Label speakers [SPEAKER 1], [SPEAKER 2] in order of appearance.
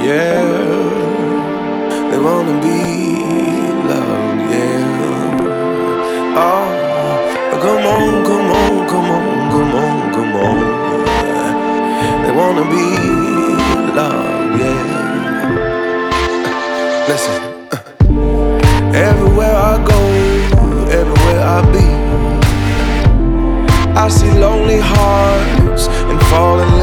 [SPEAKER 1] Yeah, they wanna be loved, yeah. Oh, come on, come on, come on, come on, come on. They wanna be loved, yeah. Listen, everywhere I go, everywhere I be, I see lonely hearts and falling